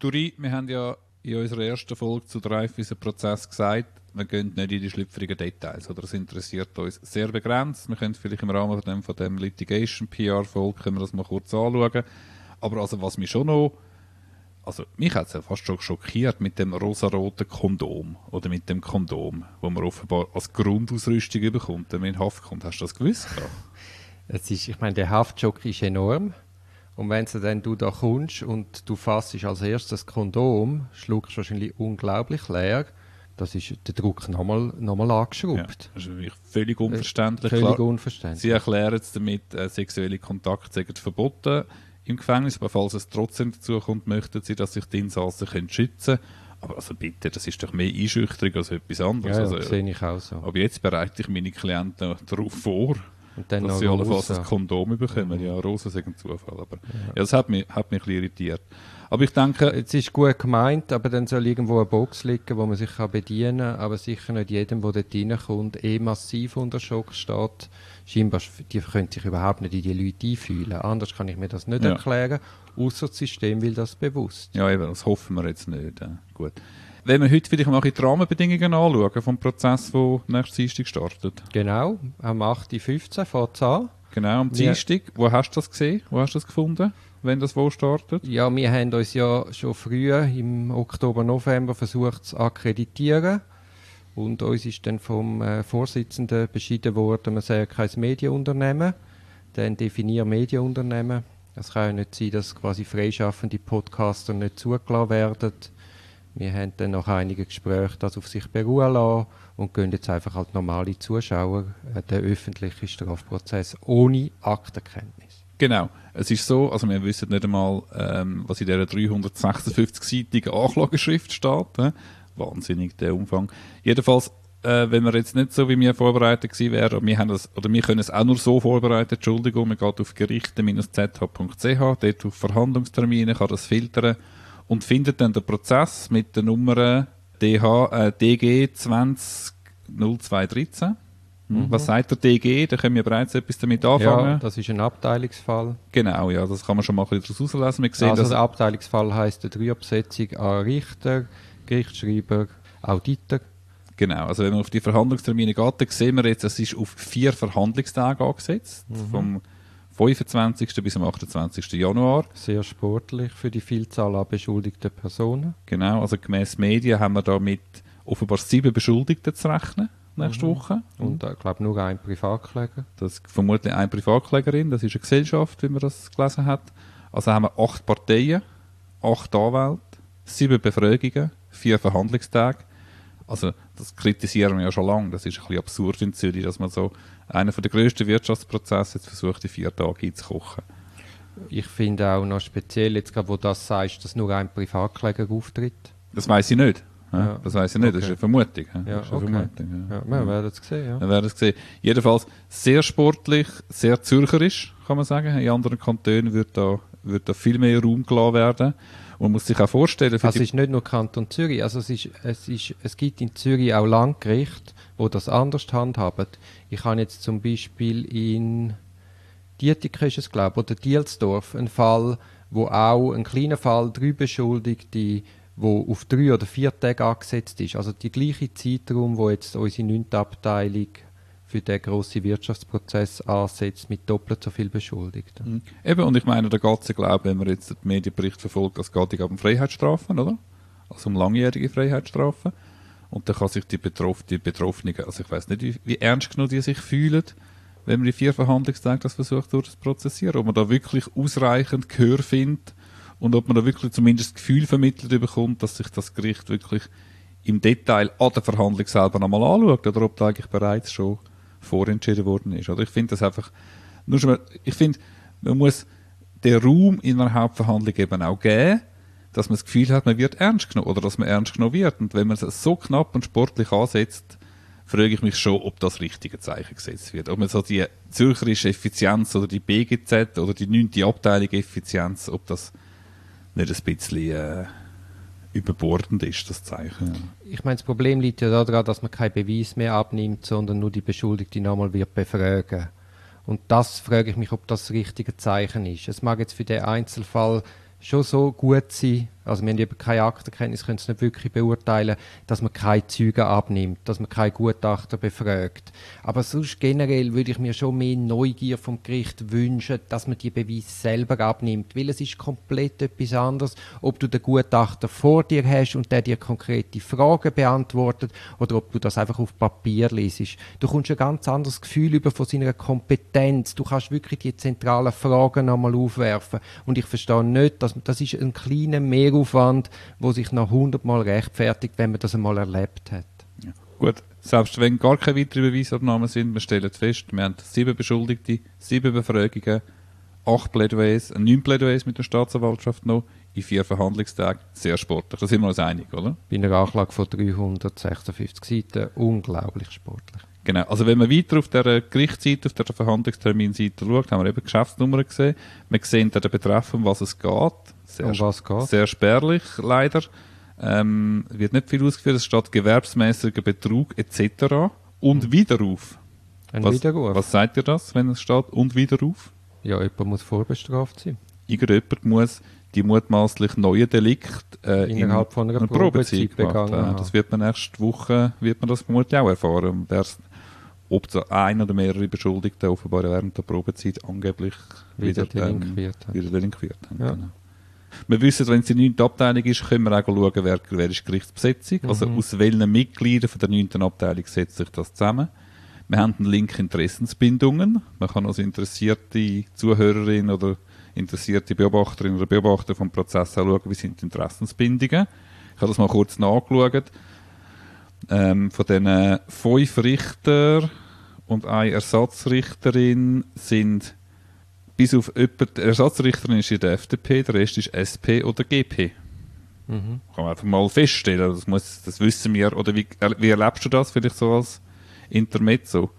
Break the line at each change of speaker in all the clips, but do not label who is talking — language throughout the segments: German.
Turi, wir haben ja in unserer ersten Folge zu der Raiffeisen-Prozess gesagt, wir gehen nicht in die schlüpfrigen Details. Oder das interessiert uns sehr begrenzt. Wir können vielleicht im Rahmen von dem Litigation-PR-Folge können wir das mal kurz anschauen. Aber also was mich schon noch... Also mich hat es ja fast schon schockiert mit dem rosaroten Kondom oder mit dem Kondom, wo man offenbar als Grundausrüstung bekommt, wenn man in Haft kommt. Hast du das gewusst?
Ich meine, der Haftschock ist enorm. Und wenn du da kommst und du fassest als erstes das Kondom, schluckst du wahrscheinlich unglaublich leer. Das ist der Druck nochmal angeschraubt.
Ja, das ist wirklich völlig unverständlich.
Völlig unverständlich.
Sie erklären jetzt damit, sexuelle Kontakte sind verboten im Gefängnis, aber falls es trotzdem dazu kommt, möchten sie, dass sich die Insassen schützen können. Aber also bitte, das ist doch mehr Einschüchterung als etwas anderes.
Ja,
also,
das sehe ich auch so.
Aber jetzt bereite ich meine Klienten darauf vor,
und dann
dass sie allenfalls ein Kondom bekommen. Ja, Rosen sind ein Zufall. Aber ja, das hat mich ein bisschen irritiert. Aber ich denke...
Es ist gut gemeint, aber dann soll irgendwo eine Box liegen, wo man sich bedienen kann. Aber sicher nicht jedem, der dort reinkommt, massiv unter Schock steht. Scheinbar, die können sich überhaupt nicht in die Leute einfühlen. Anders kann ich mir das nicht erklären. Ausser das System will das bewusst.
Ja, eben, das hoffen wir jetzt nicht. Gut. Wenn wir heute vielleicht mal die Rahmenbedingungen anschauen vom Prozess, der nächsten Dienstag startet.
Genau, am 8.15 Uhr fängt es an.
Genau, am Dienstag. Wo hast du das gesehen? Wo hast du das gefunden, wenn das wo startet?
Ja, wir haben uns ja schon früher, im Oktober, November, versucht zu akkreditieren. Und uns ist dann vom Vorsitzenden beschieden worden, man sei kein Medienunternehmen. Dann definieren Medienunternehmen. Es kann ja nicht sein, dass quasi freischaffende Podcaster nicht zugelassen werden. Wir haben dann nach einigen Gesprächen das auf sich beruhen lassen und gehen jetzt einfach als normale Zuschauer den öffentlichen Strafprozess ohne Aktenkenntnis.
Genau. Es ist so, also wir wissen nicht einmal, was in dieser 356-seitigen Anklageschrift steht. Wahnsinnig, der Umfang. Jedenfalls, wenn wir jetzt nicht so wie wir vorbereitet gewesen wären, wir können es auch nur so vorbereiten, Entschuldigung, man geht auf gerichte-zh.ch, dort auf Verhandlungstermine, kann das filtern und findet dann den Prozess mit der Nummer DG 200213. Was sagt der DG? Da können wir bereits etwas damit anfangen.
Ja, das ist ein Abteilungsfall.
Genau, ja, das kann man schon mal ein bisschen daraus auslesen. Wir sehen,
also der Abteilungsfall heisst eine Dreierbesetzung an Richter, Gerichtsschreiber, Auditor.
Genau, also wenn man auf die Verhandlungstermine geht, dann sehen wir jetzt, es ist auf 4 Verhandlungstage angesetzt, vom 25. bis am 28. Januar.
Sehr sportlich für die Vielzahl an beschuldigten Personen.
Genau, also gemäss Medien haben wir da mit offenbar 7 Beschuldigten zu rechnen nächste Woche.
Und ich glaube nur ein Privatkläger.
Das ist vermutlich eine Privatklägerin, das ist eine Gesellschaft, wie man das gelesen hat. Also haben wir 8 Parteien, 8 Anwälte, 7 Befragungen, 4 Verhandlungstage. Also das kritisieren wir ja schon lange. Das ist ein bisschen absurd in Zürich, dass man so einen der grössten Wirtschaftsprozesse jetzt versucht, in 4 Tage einzukochen.
Ich finde auch noch speziell, jetzt gerade wo du das sagst, dass nur ein Privatkläger auftritt.
Das weiss ich nicht.
Ja.
Das weiss ich nicht, das ist eine Vermutung.
Ja,
das ist eine Vermutung,
ja, wir werden es sehen. Ja.
Wir werden es sehen. Jedenfalls sehr sportlich, sehr zürcherisch, kann man sagen. In anderen Kantonen wird da viel mehr Raum gelassen werden. Und man muss sich auch vorstellen...
Also es ist nicht nur Kanton Zürich, also es gibt in Zürich auch Landgerichte, die das anders handhaben. Ich habe jetzt zum Beispiel in Dietikon ist es, glaube ich, oder Dielsdorf einen Fall, wo auch ein kleiner Fall 3 Beschuldigte, wo auf 3 oder 4 Tage angesetzt ist. Also die gleiche Zeitraum, wo jetzt unsere 9. Abteilung für den grossen Wirtschaftsprozess ansetzt, mit doppelt so viel Beschuldigten.
Eben, und ich meine, da geht es ja, glaube ich, wenn man jetzt den Medienbericht verfolgt, es geht ja um Freiheitsstrafen, oder? Also um langjährige Freiheitsstrafen. Und da kann sich die Betroffenen, also ich weiss nicht, wie ernst genug die sich fühlen, wenn man die 4 Verhandlungstage das versucht durchzuprozessieren, ob man da wirklich ausreichend Gehör findet und ob man da wirklich zumindest das Gefühl vermittelt bekommt, dass sich das Gericht wirklich im Detail an der Verhandlung selber nochmal anschaut oder ob da eigentlich bereits schon vorentschieden worden ist. Oder ich finde das einfach, ich finde, man muss den Raum in einer Hauptverhandlung eben auch geben, dass man das Gefühl hat, man wird ernst genommen oder dass man ernst genommen wird. Und wenn man es so knapp und sportlich ansetzt, frage ich mich schon, ob das richtige Zeichen gesetzt wird. Ob man so die zürcherische Effizienz oder die BGZ oder die 9. Abteilung Effizienz, ob das nicht ein bisschen überbordend ist, das Zeichen.
Ich meine, das Problem liegt ja daran, dass man keinen Beweis mehr abnimmt, sondern nur die Beschuldigte nochmal wird befragen. Und das frage ich mich, ob das das richtige Zeichen ist. Es mag jetzt für den Einzelfall schon so gut sein, Also wir haben über keine Aktenkenntnis, können es nicht wirklich beurteilen, dass man keine Zeugen abnimmt, dass man keine Gutachter befragt. Aber sonst generell würde ich mir schon mehr Neugier vom Gericht wünschen, dass man die Beweise selber abnimmt, weil es ist komplett etwas anderes, ob du den Gutachter vor dir hast und der dir konkrete Fragen beantwortet oder ob du das einfach auf Papier lesest. Du kommst ein ganz anderes Gefühl über von seiner Kompetenz. Du kannst wirklich die zentralen Fragen nochmal aufwerfen. Und ich verstehe nicht, dass das ist ein kleiner Mehraufwand, der sich noch 100-mal rechtfertigt, wenn man das einmal erlebt hat.
Ja. Gut, selbst wenn gar keine weiteren Beweisabnahmen sind, wir stellen fest, wir haben 7 Beschuldigte, 7 Befragungen, 8 Plädoyers, 9 Plädoyers mit der Staatsanwaltschaft noch, in 4 Verhandlungstagen. Sehr sportlich, da sind wir uns einig, oder?
Bei einer Anklage von 356 Seiten, unglaublich sportlich.
Genau, also wenn man weiter auf der Gerichtsseite, auf der Verhandlungsterminseite schaut, haben wir eben Geschäftsnummern gesehen. Wir sehen den Betreff, um was es geht. Sehr spärlich, leider. Wird nicht viel ausgeführt, es steht gewerbsmäßiger Betrug etc. Und Widerruf.
Widerruf.
Was sagt ihr das, wenn es steht und Widerruf?
Ja, jemand muss vorbestraft sein.
Irgendjemand muss die mutmaßlich neue Delikt
innerhalb von einer Probezeit begangen haben.
Das wird man nächste Woche das vermutlich auch erfahren. Ob so ein oder mehrere Beschuldigte offenbar während der Probezeit angeblich wieder delinquiert haben.
Ja.
Genau. Wir wissen, wenn es die 9. Abteilung ist, können wir auch schauen, wer ist Gerichtsbesetzung. Also aus welchen Mitgliedern von der 9. Abteilung setzt sich das zusammen. Wir haben einen Link Interessensbindungen. Man kann als interessierte Zuhörerin oder interessierte Beobachterin oder Beobachter vom Prozess auch schauen, wie sind die Interessensbindungen. Ich habe das mal kurz nachgeschaut. Von diesen 5 Richter und eine Ersatzrichterin sind bis auf die Ersatzrichterin ist in der FDP, der Rest ist SP oder GP. Kann man einfach mal feststellen. Das wissen wir. Oder wie erlebst du das vielleicht so als Intermezzo?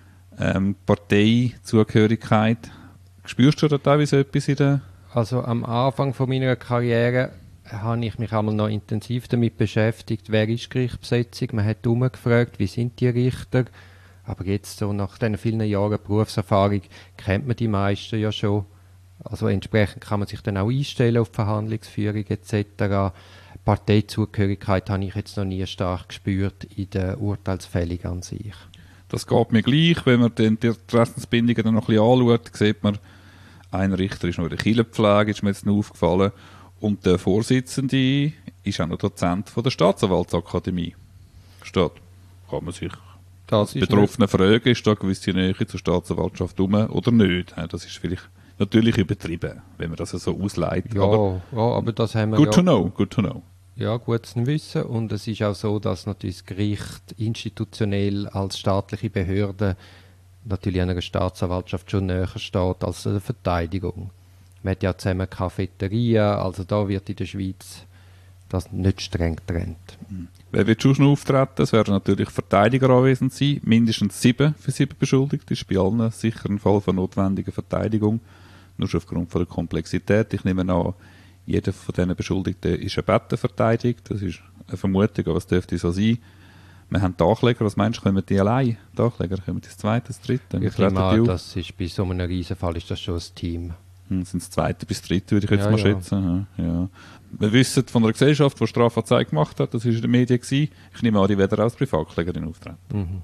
Parteizugehörigkeit. Spürst du da teilweise etwas in der...
Also am Anfang von meiner Karriere habe ich mich einmal noch intensiv damit beschäftigt, wer ist Gerichtsbesetzung. Man hat herumgefragt, wie sind die Richter. Aber jetzt so nach diesen vielen Jahren Berufserfahrung kennt man die meisten ja schon. Also entsprechend kann man sich dann auch einstellen auf die Verhandlungsführung etc. Parteizugehörigkeit habe ich jetzt noch nie stark gespürt in der Urteilsfällig an sich.
Das geht mir gleich. Wenn man die Interessensbindungen dann noch ein bisschen anschaut, sieht man, ein Richter ist noch in der Kirchenpflege, ist mir jetzt noch aufgefallen. Und der Vorsitzende ist auch noch Dozent von der Staatsanwaltsakademie. Steht, kann man sich als Betroffene fragen, ist da eine gewisse Nähe zur Staatsanwaltschaft rum oder nicht? Das ist vielleicht natürlich übertrieben, wenn man das so ausleitet.
Ja, aber das haben wir
good to know.
Ja, gut zu wissen. Und es ist auch so, dass natürlich das Gericht institutionell als staatliche Behörde natürlich einer Staatsanwaltschaft schon näher steht als der Verteidigung. Man hat ja zusammen Cafeterien, also da wird in der Schweiz das nicht streng getrennt.
Wer wird schon auftreten? Es werden natürlich Verteidiger anwesend sein, mindestens 7 für 7 Beschuldigte. Das ist bei allen sicher ein Fall von notwendiger Verteidigung, nur schon aufgrund von der Komplexität. Ich nehme an, jeder von diesen Beschuldigten ist eine Bette verteidigt. Das ist eine Vermutung, aber es dürfte so sein. Wir haben die Ankläger, was meinst du, kommen die allein? Die Ankläger kommen das zweite, das dritte?
Ich nehme an, das ist bei so einem Riesenfall ist das schon ein Team.
Sind das zweite bis dritte, würde ich jetzt mal schätzen. Ja. Wir wissen von einer Gesellschaft, die Strafanzeige gemacht hat, das war in den Medien gewesen. Ich nehme an, die werden als Privatklägerin auftreten.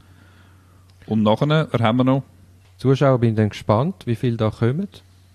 Und nachher, wer haben wir noch?
Zuschauer, bin dann gespannt, wie viele da kommen.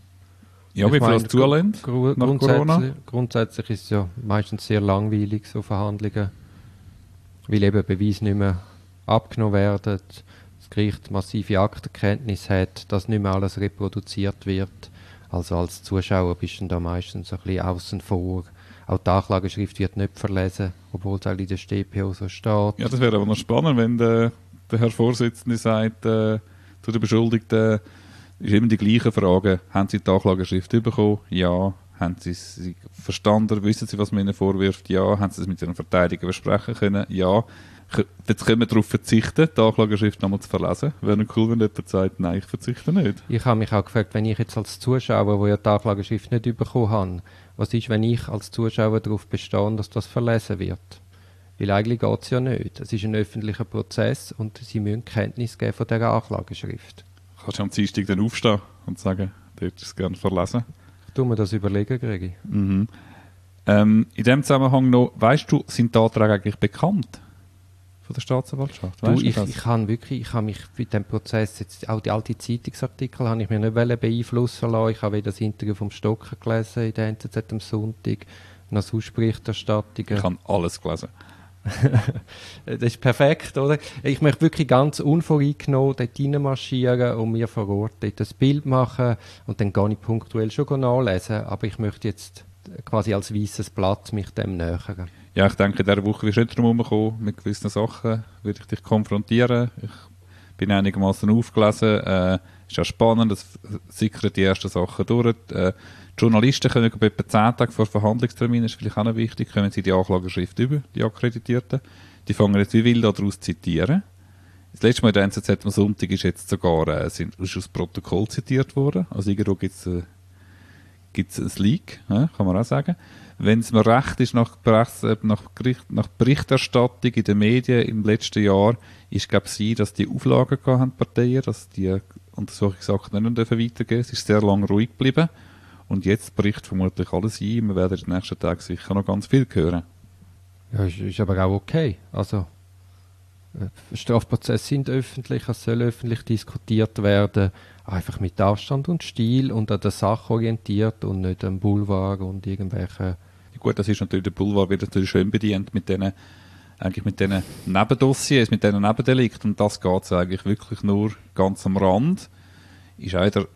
Ja, wie viel das zulässt nach Corona?
Grundsätzlich ist es ja meistens sehr langweilig, so Verhandlungen, weil eben Beweise nicht mehr abgenommen werden, das Gericht massive Aktenkenntnis hat, dass nicht mehr alles reproduziert wird. Also als Zuschauer bist du da meistens ein bisschen außen vor. Auch die Anklageschrift wird nicht verlesen, obwohl es auch in der StPO so steht.
Ja, das wäre aber noch spannend, wenn der Herr Vorsitzende sagt zu den Beschuldigten, ist immer die gleiche Frage. Haben Sie die Anklageschrift bekommen? Ja. Haben Sie sie verstanden? Wissen Sie, was man Ihnen vorwirft? Ja. Haben Sie es mit Ihren Verteidigern besprechen können? Ja. Jetzt können wir darauf verzichten, die Anklageschrift nochmal zu verlesen. Wäre cool, wenn jemand sagt, nein, ich verzichte nicht.
Ich habe mich auch gefragt, wenn ich jetzt als Zuschauer, der ja die Anklageschrift nicht bekommen habe, was ist, wenn ich als Zuschauer darauf bestehe, dass das verlesen wird? Weil eigentlich geht es ja nicht. Es ist ein öffentlicher Prozess und Sie müssen Kenntnis geben von dieser Anklageschrift.
Kannst du am Dienstag dann aufstehen und sagen, du hättest es gerne verlesen?
Ich tue mir das überlegen, Gregi.
In dem Zusammenhang noch, weißt du, sind die Anträge eigentlich bekannt von der Staatsanwaltschaft? Weißt
Ich habe mich bei diesem Prozess, jetzt auch die alten Zeitungsartikel, habe ich mir nicht beeinflussen lassen. Ich habe weder das Interview vom Stocker gelesen in der NZZ am Sonntag, noch sonst Berichterstattungen.
Ich habe alles gelesen.
Das ist perfekt, oder? Ich möchte wirklich ganz unvoreingenommen dort reinmarschieren und mir vor Ort dort ein Bild machen und dann gar nicht punktuell schon nachlesen, aber ich möchte jetzt quasi als weißes Blatt mich dem nähern.
Ja, ich denke, in dieser Woche wirst du nicht drum herumkommen. Mit gewissen Sachen würde ich dich konfrontieren. Ich bin einigermaßen aufgelesen. Ist ja spannend, es sickern die ersten Sachen durch. Die Journalisten können etwa 10 Tage vor Verhandlungstermin, das ist vielleicht auch noch wichtig, kommen sie die Anklageschrift über, die Akkreditierten. Die fangen jetzt wie wild daraus zu zitieren. Das letzte Mal in der NZZ am Sonntag ist jetzt sogar ist aus dem Protokoll zitiert worden. Also irgendwo gibt es ein Leak, kann man auch sagen. Wenn es mir recht ist, nach Berichterstattung in den Medien im letzten Jahr, ist glaube ich, dass die Auflagen hatten, Parteien, dass die Untersuchungsakten nicht weitergehen dürfen. Es ist sehr lange ruhig geblieben. Und jetzt bricht vermutlich alles ein. Wir werden in den nächsten Tagen sicher noch ganz viel hören.
Ja, ist aber auch okay. Also, Strafprozesse sind öffentlich, es soll öffentlich diskutiert werden. Einfach mit Abstand und Stil und an der Sache orientiert und nicht am Boulevard und irgendwelche...
Gut, das ist natürlich, der Boulevard wird natürlich schön bedient mit diesen Nebendossiers, mit diesen Nebendelikten. Und das geht eigentlich wirklich nur ganz am Rand. Ist halt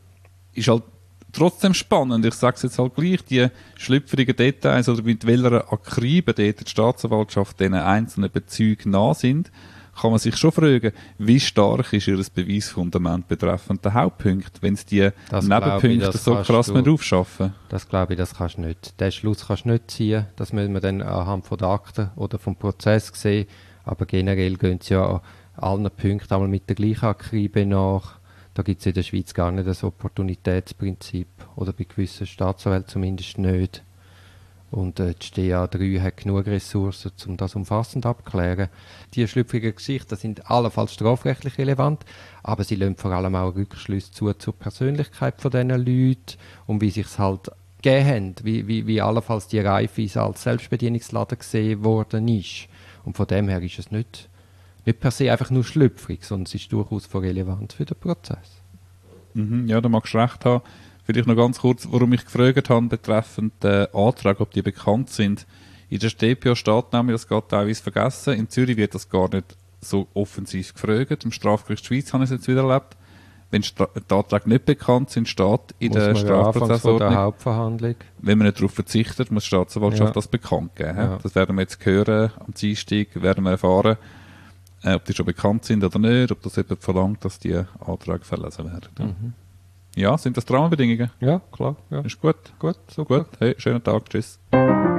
trotzdem spannend. Ich sage es jetzt halt gleich, die schlüpfrigen Details oder mit welcher Akribe die Staatsanwaltschaft diesen einzelnen Bezügen nah sind, kann man sich schon fragen, wie stark ist ihr Beweisfundament betreffend den Hauptpunkt, wenn es die Nebenpunkte so krass nicht aufschaffen.
Das glaube ich, das kannst du nicht. Den Schluss kannst du nicht ziehen. Das müssen wir dann anhand von der Akten oder vom Prozess sehen. Aber generell gehen sie ja allen Punkten einmal mit der gleichen Akribe nach. Da gibt es in der Schweiz gar nicht das Opportunitätsprinzip. Oder bei gewissen Staatsanwälten zumindest nicht. Und die StA 3 hat genug Ressourcen, um das umfassend abzuklären. Die schlüpfrigen Geschichten sind allenfalls strafrechtlich relevant, aber sie lassen vor allem auch Rückschlüsse zur Persönlichkeit von diesen Leuten und wie sich es halt gegeben haben, wie allenfalls die Raiffeisen als Selbstbedienungsladen gesehen worden ist. Und von dem her ist es nicht per se einfach nur schlüpfrig, sondern es ist durchaus von relevant für den Prozess.
Ja, da magst du recht haben. Vielleicht noch ganz kurz, warum ich gefragt habe betreffend den Antrag, ob die bekannt sind. In der StPO steht nämlich, das geht teilweise vergessen, in Zürich wird das gar nicht so offensiv gefragt. Im Strafgericht Schweiz habe ich es jetzt wieder erlebt. Wenn die Anträge nicht bekannt sind, steht in der Strafprozessordnung,
der Hauptverhandlung.
Wenn man nicht darauf verzichtet, muss die Staatsanwaltschaft das bekannt geben. Ja. Das werden wir jetzt hören, am Dienstag werden wir erfahren, ob die schon bekannt sind oder nicht, ob das jemand verlangt, dass die Anträge verlesen werden.
Mhm.
Ja, sind das die Rahmenbedingungen?
Ja, klar. Ja.
Ist gut.
Gut, super.
Gut. Hey, schönen Tag. Tschüss.